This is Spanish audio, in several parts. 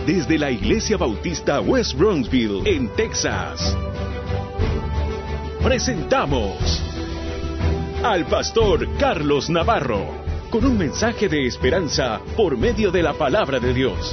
desde la Iglesia Bautista West Bronxville, en Texas. Presentamos al pastor Carlos Navarro, con un mensaje de esperanza por medio de la palabra de Dios.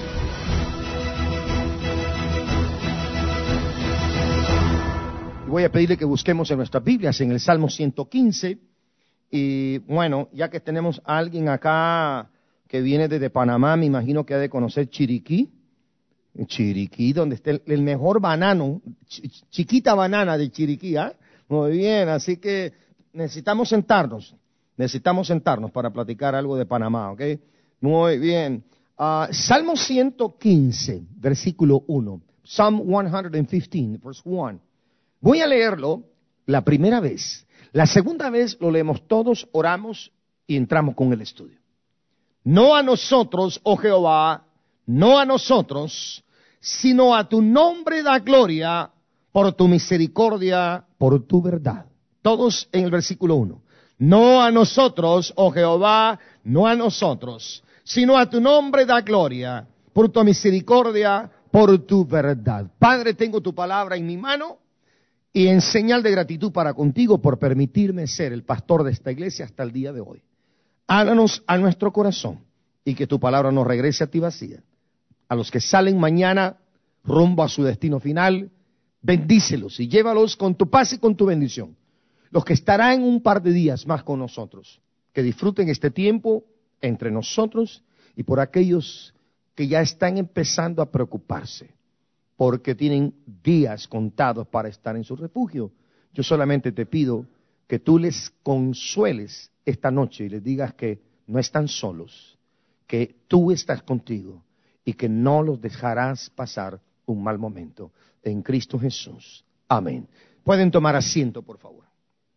Voy a pedirle que busquemos en nuestras Biblias, en el Salmo 115, y bueno, ya que tenemos a alguien acá que viene desde Panamá, me imagino que ha de conocer Chiriquí. Chiriquí, donde está el mejor banano, chiquita banana de Chiriquí, ¿ah? Muy bien, así que necesitamos sentarnos para platicar algo de Panamá, ¿ok? Muy bien. Salmo 115, versículo 1. Psalm 115, verse 1. Voy a leerlo la primera vez. La segunda vez lo leemos todos, oramos y entramos con el estudio. No a nosotros, oh Jehová, no a nosotros, sino a tu nombre da gloria por tu misericordia, por tu verdad. Todos en el versículo 1. No a nosotros, oh Jehová, no a nosotros, sino a tu nombre da gloria por tu misericordia, por tu verdad. Padre, tengo tu palabra en mi mano y en señal de gratitud para contigo por permitirme ser el pastor de esta iglesia hasta el día de hoy. Háblanos a nuestro corazón y que tu palabra no regrese a ti vacía. A los que salen mañana rumbo a su destino final, bendícelos y llévalos con tu paz y con tu bendición. Los que estarán un par de días más con nosotros, que disfruten este tiempo entre nosotros y por aquellos que ya están empezando a preocuparse, porque tienen días contados para estar en su refugio. Yo solamente te pido que tú les consueles esta noche y les digas que no están solos, que tú estás contigo y que no los dejarás pasar un mal momento. En Cristo Jesús. Amén. Pueden tomar asiento, por favor.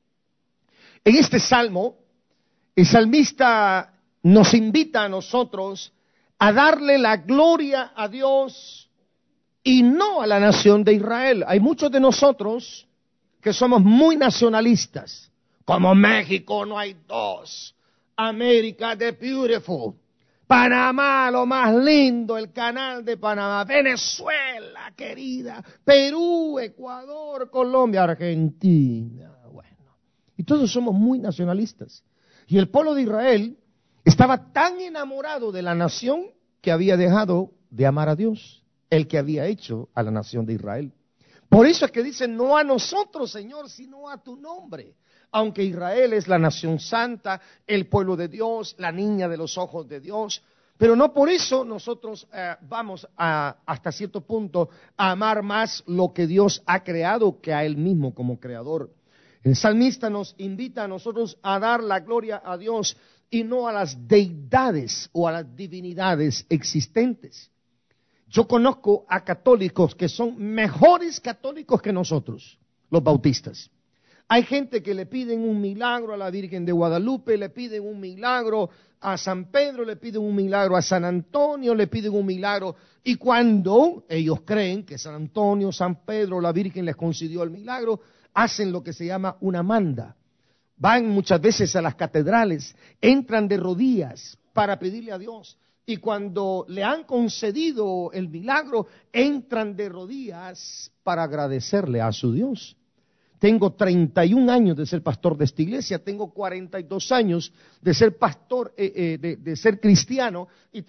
En este salmo, el salmista nos invita a nosotros a darle la gloria a Dios y no a la nación de Israel. Hay muchos de nosotros que somos muy nacionalistas. Como México no hay dos. América the beautiful. Panamá lo más lindo, el canal de Panamá. Venezuela querida. Perú, Ecuador, Colombia, Argentina. Bueno, y todos somos muy nacionalistas. Y el pueblo de Israel estaba tan enamorado de la nación que había dejado de amar a Dios, el que había hecho a la nación de Israel. Por eso es que dice, no a nosotros, Señor, sino a tu nombre. Aunque Israel es la nación santa, el pueblo de Dios, la niña de los ojos de Dios, pero no por eso nosotros vamos hasta cierto punto a amar más lo que Dios ha creado que a Él mismo como creador. El salmista nos invita a nosotros a dar la gloria a Dios y no a las deidades o a las divinidades existentes. Yo conozco a católicos que son mejores católicos que nosotros, los bautistas. Hay gente que le piden un milagro a la Virgen de Guadalupe, le piden un milagro a San Pedro, le piden un milagro a San Antonio, le piden un milagro. Y cuando ellos creen que San Antonio, San Pedro, la Virgen les concedió el milagro, hacen lo que se llama una manda. Van muchas veces a las catedrales, entran de rodillas para pedirle a Dios. Y cuando le han concedido el milagro, entran de rodillas para agradecerle a su Dios. Tengo 31 años de ser pastor de esta iglesia, tengo 42 años de ser pastor, de ser cristiano, y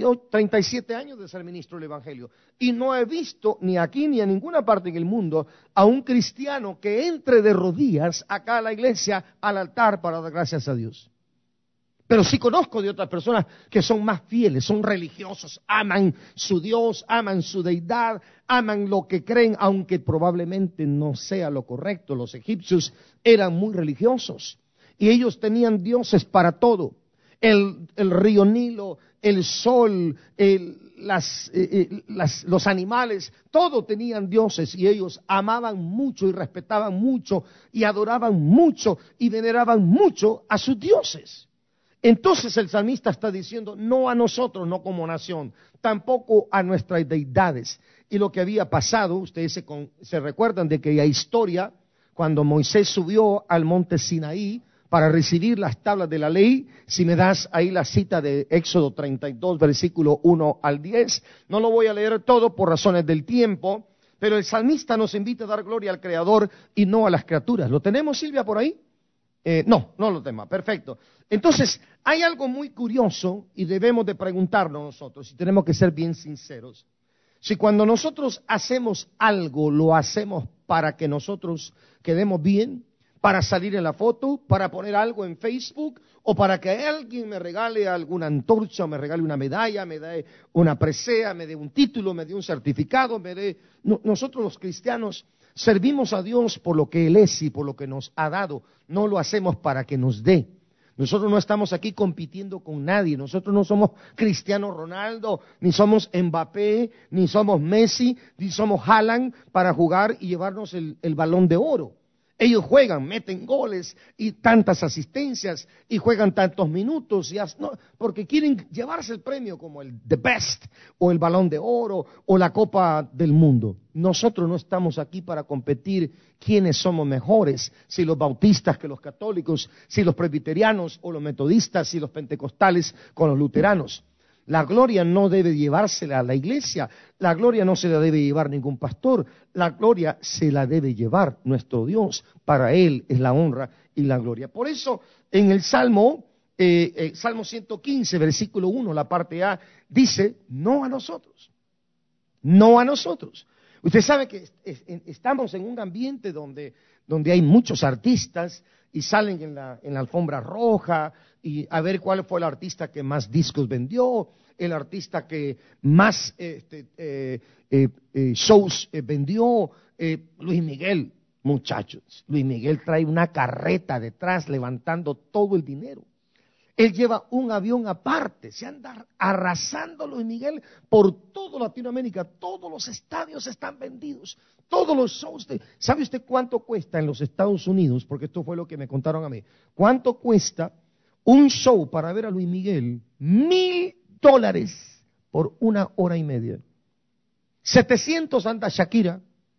37 años de ser ministro del Evangelio. Y no he visto, ni aquí ni en ninguna parte en el mundo, a un cristiano que entre de rodillas acá a la iglesia, al altar, para dar gracias a Dios. Pero sí conozco de otras personas que son más fieles, son religiosos, aman su Dios, aman su deidad, aman lo que creen, aunque probablemente no sea lo correcto. Los egipcios eran muy religiosos y ellos tenían dioses para todo. El río Nilo, el sol, los animales, todo tenían dioses y ellos amaban mucho y respetaban mucho y adoraban mucho y veneraban mucho a sus dioses. Entonces el salmista está diciendo, no a nosotros, no como nación, tampoco a nuestras deidades. Y lo que había pasado, ustedes se recuerdan de aquella historia, cuando Moisés subió al monte Sinaí para recibir las tablas de la ley, si me das ahí la cita de Éxodo 32, versículo 1 al 10. No lo voy a leer todo por razones del tiempo, pero el salmista nos invita a dar gloria al Creador y no a las criaturas. ¿Lo tenemos, Silvia, por ahí? No lo tenemos. Perfecto. Entonces, hay algo muy curioso y debemos de preguntarnos nosotros, y tenemos que ser bien sinceros. Si cuando nosotros hacemos algo, lo hacemos para que nosotros quedemos bien, para salir en la foto, para poner algo en Facebook, o para que alguien me regale alguna antorcha, o me regale una medalla, me dé una presea, me dé un título, me dé un certificado, nosotros los cristianos servimos a Dios por lo que Él es y por lo que nos ha dado, no lo hacemos para que nos dé. Nosotros no estamos aquí compitiendo con nadie, nosotros no somos Cristiano Ronaldo, ni somos Mbappé, ni somos Messi, ni somos Haaland para jugar y llevarnos el balón de oro. Ellos juegan, meten goles y tantas asistencias y juegan tantos minutos porque quieren llevarse el premio como el The Best o el Balón de Oro o la Copa del Mundo. Nosotros no estamos aquí para competir quiénes somos mejores, si los bautistas que los católicos, si los presbiterianos o los metodistas, si los pentecostales con los luteranos. La gloria no debe llevársela a la iglesia, la gloria no se la debe llevar ningún pastor, la gloria se la debe llevar nuestro Dios, para Él es la honra y la gloria. Por eso en el Salmo 115, versículo 1, la parte A, dice, no a nosotros, no a nosotros. Usted sabe que estamos en un ambiente donde hay muchos artistas y salen en la alfombra roja y a ver cuál fue el artista que más discos vendió, el artista que más shows vendió. Luis Miguel, muchachos, Luis Miguel trae una carreta detrás levantando todo el dinero. Él lleva un avión aparte, se anda arrasando Luis Miguel por toda Latinoamérica, todos los estadios están vendidos, todos los shows. ¿Sabe usted cuánto cuesta en los Estados Unidos? Porque esto fue lo que me contaron a mí. ¿Cuánto cuesta un show para ver a Luis Miguel? $1,000 por 1 hora y media. 700 anda Shakira,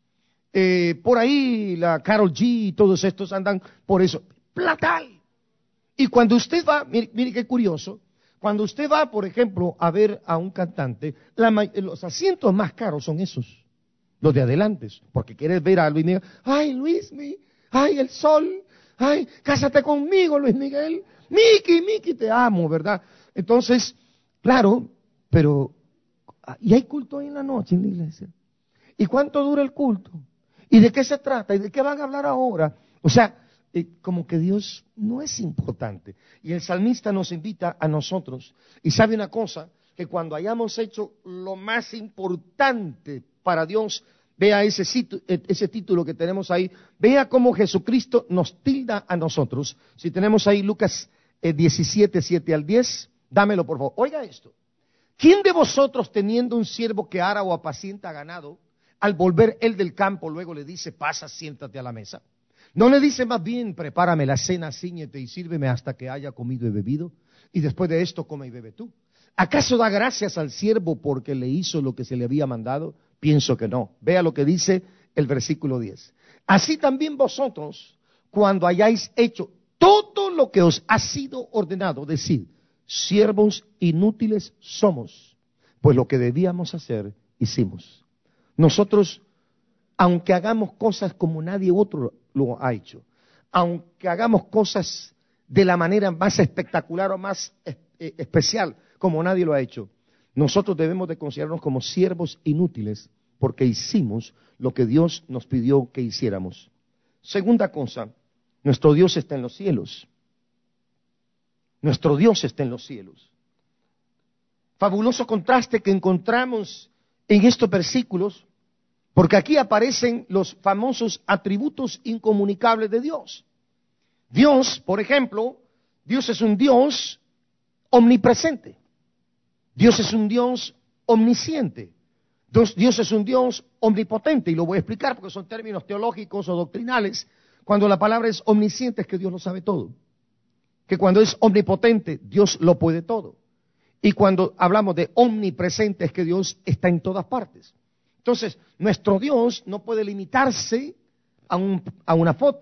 por ahí la Karol G y todos estos andan por eso. Platal. Y cuando usted va, mire qué curioso, cuando usted va, por ejemplo, a ver a un cantante, los asientos más caros son esos, los de adelante, porque quieres ver a Luis Miguel. Ay, Luismi, ay, el sol, ay, cásate conmigo, Luis Miguel, Miki, te amo, ¿verdad? Entonces, claro, pero, y hay culto ahí en la noche en la iglesia. ¿Y cuánto dura el culto? ¿Y de qué se trata? ¿Y de qué van a hablar ahora? O sea, como que Dios no es importante. Y el salmista nos invita a nosotros. Y sabe una cosa, que cuando hayamos hecho lo más importante para Dios, vea ese título que tenemos ahí, vea cómo Jesucristo nos tilda a nosotros. Si tenemos ahí Lucas 17, 7 al 10, dámelo por favor. Oiga esto. ¿Quién de vosotros teniendo un siervo que ara o apacienta ganado, al volver él del campo luego le dice, pasa, siéntate a la mesa? ¿No le dice más bien, prepárame la cena, cíñete y sírveme hasta que haya comido y bebido? Y después de esto come y bebe tú. ¿Acaso da gracias al siervo porque le hizo lo que se le había mandado? Pienso que no. Vea lo que dice el versículo 10. Así también vosotros, cuando hayáis hecho todo lo que os ha sido ordenado, decid, siervos inútiles somos, pues lo que debíamos hacer, hicimos. Nosotros, aunque hagamos cosas como nadie otro lo ha hecho, aunque hagamos cosas de la manera más espectacular o más especial como nadie lo ha hecho, nosotros debemos de considerarnos como siervos inútiles porque hicimos lo que Dios nos pidió que hiciéramos. Segunda cosa, nuestro Dios está en los cielos. Nuestro Dios está en los cielos. Fabuloso contraste que encontramos en estos versículos, porque aquí aparecen los famosos atributos incomunicables de Dios. Dios, por ejemplo, Dios es un Dios omnipresente. Dios es un Dios omnisciente. Dios es un Dios omnipotente, y lo voy a explicar porque son términos teológicos o doctrinales. Cuando la palabra es omnisciente es que Dios lo sabe todo. Que cuando es omnipotente, Dios lo puede todo. Y cuando hablamos de omnipresente es que Dios está en todas partes. Entonces, nuestro Dios no puede limitarse a una foto,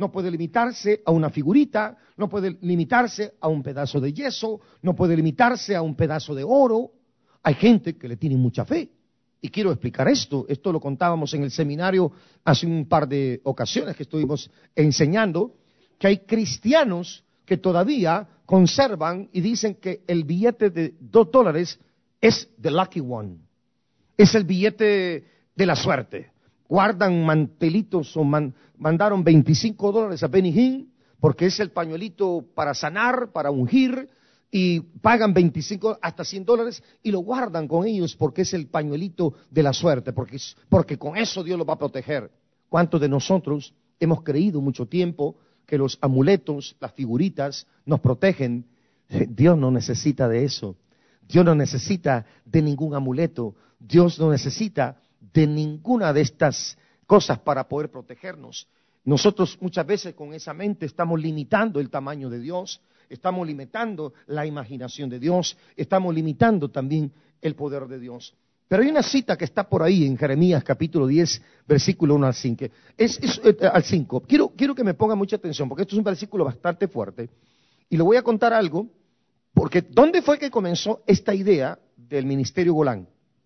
no puede limitarse a una figurita, no puede limitarse a un pedazo de yeso, no puede limitarse a un pedazo de oro. Hay gente que le tiene mucha fe. Y quiero explicar esto lo contábamos en el seminario hace un par de ocasiones que estuvimos enseñando, que hay cristianos que todavía conservan y dicen que el billete de $2 es the lucky one, es el billete de la suerte. Guardan mantelitos o mandaron $25 a Benny Hinn porque es el pañuelito para sanar, para ungir, y pagan 25 hasta $100 y lo guardan con ellos porque es el pañuelito de la suerte, porque con eso Dios los va a proteger. ¿Cuántos de nosotros hemos creído mucho tiempo que los amuletos, las figuritas, nos protegen? Dios no necesita de eso. Dios no necesita de ningún amuleto. Dios no necesita de ninguna de estas cosas para poder protegernos. Nosotros muchas veces con esa mente estamos limitando el tamaño de Dios, estamos limitando la imaginación de Dios, estamos limitando también el poder de Dios. Pero hay una cita que está por ahí en Jeremías capítulo 10, versículo 1 al 5. Al 5. Quiero que me pongan mucha atención porque esto es un versículo bastante fuerte. Y le voy a contar algo, porque ¿dónde fue que comenzó esta idea del ministerio Golán?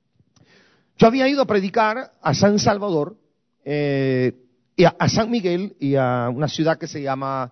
Yo había ido a predicar a San Salvador, y a San Miguel y a una ciudad que se llama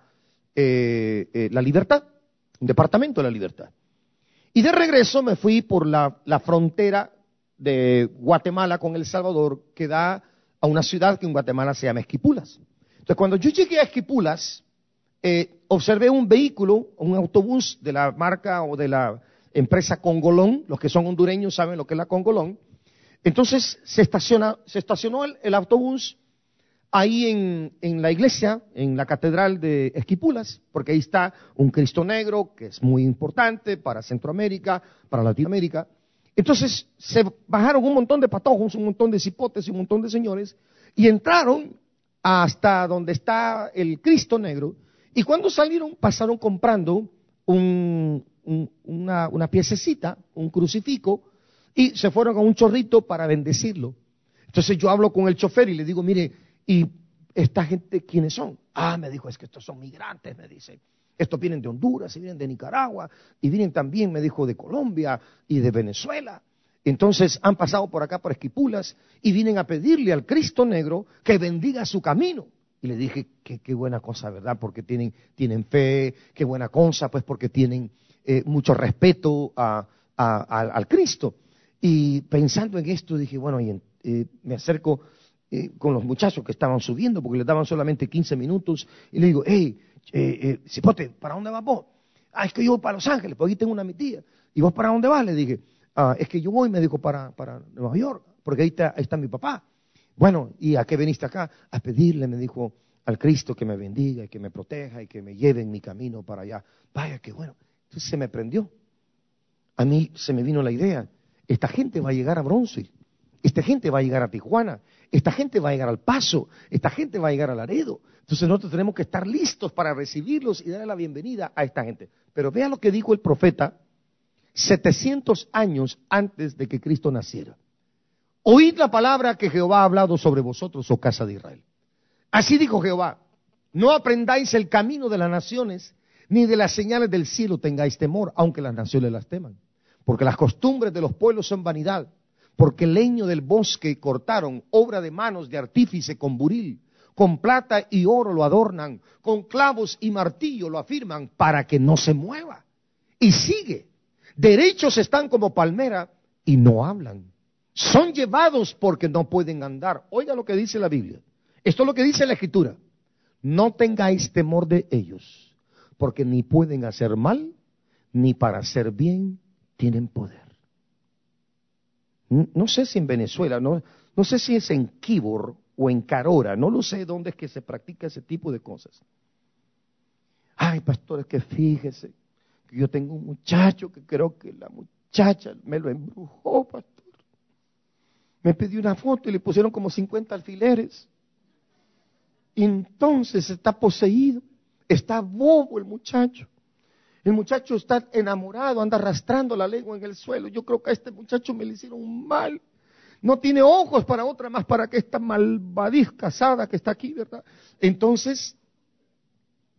La Libertad, un departamento de La Libertad. Y de regreso me fui por la frontera de Guatemala con El Salvador, que da a una ciudad que en Guatemala se llama Esquipulas. Entonces, cuando yo llegué a Esquipulas, observé un vehículo, un autobús de la marca o de la empresa Congolón. Los que son hondureños saben lo que es la Congolón. Entonces se estacionó el autobús ahí en la iglesia, en la catedral de Esquipulas, porque ahí está un Cristo negro que es muy importante para Centroamérica, para Latinoamérica. Entonces se bajaron un montón de patojos, un montón de cipotes y un montón de señores, y entraron hasta donde está el Cristo negro, y cuando salieron pasaron comprando una piececita, un crucifijo, y se fueron a un chorrito para bendecirlo. Entonces yo hablo con el chofer y le digo, mire, ¿y esta gente quiénes son? Ah, me dijo, es que estos son migrantes, me dice. Estos vienen de Honduras y vienen de Nicaragua y vienen también, me dijo, de Colombia y de Venezuela. Entonces han pasado por acá, por Esquipulas, y vienen a pedirle al Cristo negro que bendiga su camino. Y le dije, qué buena cosa, ¿verdad? Porque tienen fe, qué buena cosa, pues porque tienen mucho respeto al Cristo. Y pensando en esto dije, bueno, me acerco con los muchachos que estaban subiendo, porque les daban solamente 15 minutos, y le digo, hey, cipote, ¿para dónde vas vos? Ah, es que yo voy para Los Ángeles, porque aquí tengo una mi tía. ¿Y vos para dónde vas? Le dije, es que yo voy, me dijo, para Nueva York, porque ahí está mi papá. Bueno, ¿y a qué veniste acá? A pedirle, me dijo, al Cristo que me bendiga y que me proteja y que me lleve en mi camino para allá. Vaya, qué bueno. Entonces se me prendió. A mí se me vino la idea. Esta gente va a llegar a Bronzeville, esta gente va a llegar a Tijuana, esta gente va a llegar al Paso, esta gente va a llegar a Laredo. Entonces nosotros tenemos que estar listos para recibirlos y darle la bienvenida a esta gente. Pero vea lo que dijo el profeta 700 años antes de que Cristo naciera. Oíd la palabra que Jehová ha hablado sobre vosotros, oh casa de Israel. Así dijo Jehová, no aprendáis el camino de las naciones, ni de las señales del cielo tengáis temor, aunque las naciones las teman. Porque las costumbres de los pueblos son vanidad, porque el leño del bosque cortaron, obra de manos de artífice con buril, con plata y oro lo adornan, con clavos y martillo lo afirman, para que no se mueva. Y sigue, derechos están como palmera y no hablan, son llevados porque no pueden andar. Oiga lo que dice la Biblia, esto es lo que dice la Escritura, no tengáis temor de ellos, porque ni pueden hacer mal, ni para hacer bien tienen poder. No sé si en Venezuela, no sé si es en Quibor o en Carora, no lo sé dónde es que se practica ese tipo de cosas. Ay, pastor, es que fíjese que yo tengo un muchacho que creo que la muchacha me lo embrujó, pastor. Me pidió una foto y le pusieron como 50 alfileres. Y entonces está poseído, está bobo el muchacho. El muchacho está enamorado, anda arrastrando la lengua en el suelo. Yo creo que a este muchacho me le hicieron mal. No tiene ojos para otra más, para que esta malvadiz casada que está aquí, ¿verdad? Entonces,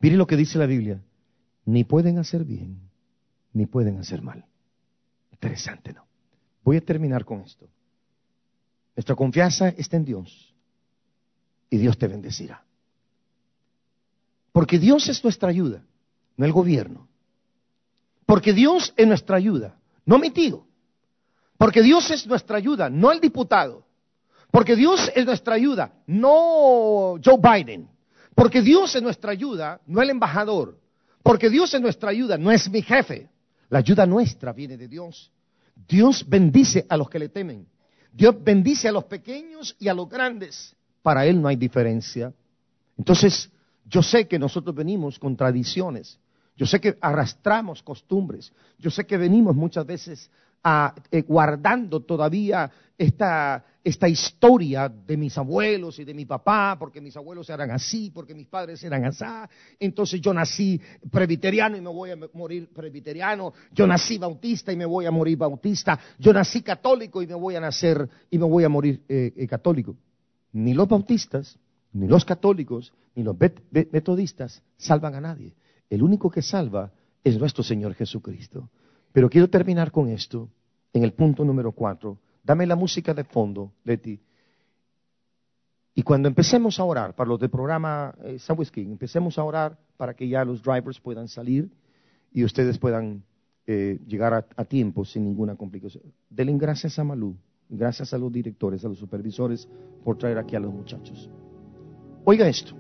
Mire lo que dice la Biblia. Ni pueden hacer bien, ni pueden hacer mal. Interesante, ¿no? Voy a terminar con esto. Nuestra confianza está en Dios. Y Dios te bendecirá. Porque Dios es nuestra ayuda, no el gobierno. Porque Dios es nuestra ayuda, no mi tío. Porque Dios es nuestra ayuda, no el diputado. Porque Dios es nuestra ayuda, no Joe Biden. Porque Dios es nuestra ayuda, no el embajador. Porque Dios es nuestra ayuda, no es mi jefe. La ayuda nuestra viene de Dios. Dios bendice a los que le temen. Dios bendice a los pequeños y a los grandes. Para Él no hay diferencia. Entonces, yo sé que nosotros venimos con tradiciones. Yo sé que arrastramos costumbres. Yo sé que venimos muchas veces guardando todavía esta historia de mis abuelos y de mi papá, porque mis abuelos eran así, porque mis padres eran así. Entonces yo nací presbiteriano y me voy a morir presbiteriano. Yo nací bautista y me voy a morir bautista. Yo nací católico y me voy a morir católico. Ni los bautistas, ni los católicos, ni los metodistas salvan a nadie. El único que salva es nuestro Señor Jesucristo. Pero quiero terminar con esto en el punto número 4. Dame la música de fondo, Leti. Y cuando empecemos a orar, para los del programa Subway King, empecemos a orar para que ya los drivers puedan salir y ustedes puedan llegar a tiempo sin ninguna complicación. Denle gracias a Malú, gracias a los directores, a los supervisores por traer aquí a los muchachos. Oiga esto.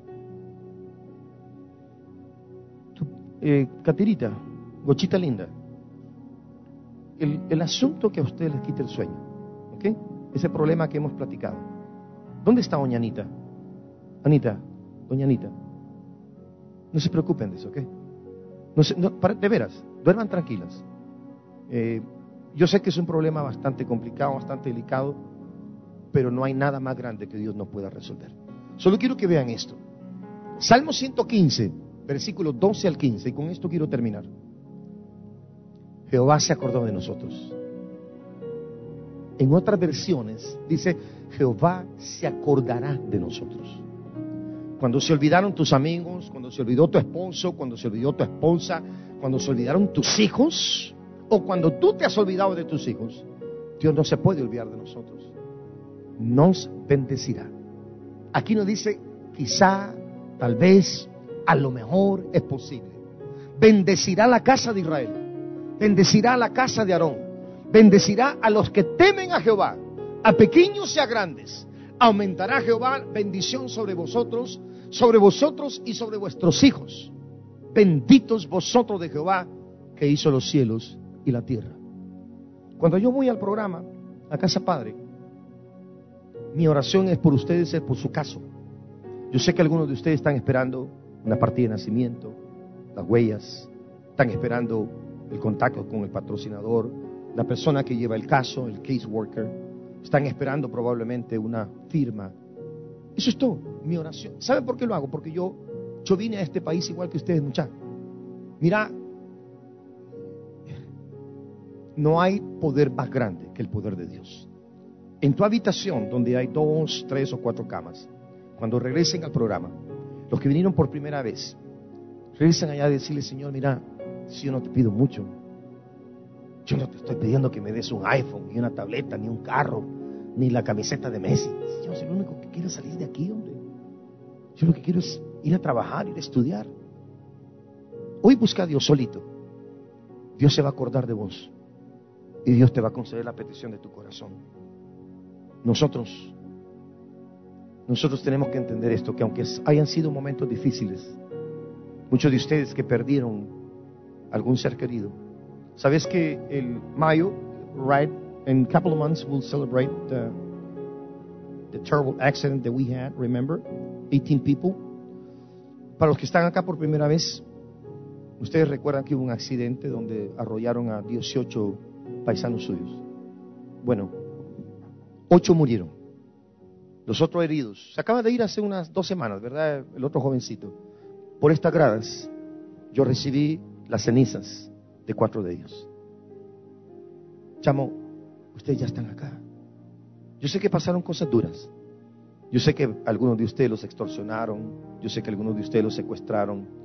Catirita, Gochita linda, el asunto que a usted les quita el sueño, ¿ok? Ese problema que hemos platicado. ¿Dónde está doña Anita? Doña Anita, no se preocupen de eso, ¿ok? De veras, duerman tranquilas. Yo sé que es un problema bastante complicado, bastante delicado, pero no hay nada más grande que Dios no pueda resolver. Solo quiero que vean esto. Salmo 115, versículos 12 al 15, y con esto quiero terminar. Jehová se acordó de nosotros. En otras versiones dice, Jehová se acordará de nosotros. Cuando se olvidaron tus amigos, cuando se olvidó tu esposo, cuando se olvidó tu esposa, cuando se olvidaron tus hijos, o cuando tú te has olvidado de tus hijos, Dios no se puede olvidar de nosotros. Nos bendecirá. Aquí nos dice, quizá, tal vez, a lo mejor es posible. Bendecirá la casa de Israel. Bendecirá la casa de Aarón. Bendecirá a los que temen a Jehová, a pequeños y a grandes. Aumentará Jehová bendición sobre vosotros y sobre vuestros hijos. Benditos vosotros de Jehová, que hizo los cielos y la tierra. Cuando yo voy al programa, a Casa Padre, mi oración es por ustedes, es por su caso. Yo sé que algunos de ustedes están esperando una partida de nacimiento, las huellas, están esperando el contacto con el patrocinador, la persona que lleva el caso, el case worker, están esperando probablemente una firma. Eso es todo, mi oración. ¿Saben por qué lo hago? Porque yo vine a este país igual que ustedes, muchachos. Mira, no hay poder más grande que el poder de Dios. En tu habitación, donde hay 2, 3 o 4 camas, cuando regresen al programa, los que vinieron por primera vez, regresan allá a decirle, Señor, mira, si yo no te pido mucho, yo no te estoy pidiendo que me des un iPhone, ni una tableta, ni un carro, ni la camiseta de Messi. Yo soy lo único que quiero salir de aquí, hombre. Yo lo que quiero es ir a trabajar, ir a estudiar. Hoy busca a Dios solito. Dios se va a acordar de vos. Y Dios te va a conceder la petición de tu corazón. Nosotros tenemos que entender esto, que aunque hayan sido momentos difíciles, muchos de ustedes que perdieron algún ser querido, ¿sabes que el mayo, right, in a couple of months we'll celebrate the terrible accident that we had, remember? 18 people. Para los que están acá por primera vez, ustedes recuerdan que hubo un accidente donde arrollaron a 18 paisanos suyos. Bueno, 8 murieron. Los otros heridos. Se acaba de ir hace unas 2 semanas, ¿verdad? El otro jovencito. Por estas gradas, yo recibí las cenizas de 4 de ellos. Chamo, ustedes ya están acá. Yo sé que pasaron cosas duras. Yo sé que algunos de ustedes los extorsionaron. Yo sé que algunos de ustedes los secuestraron.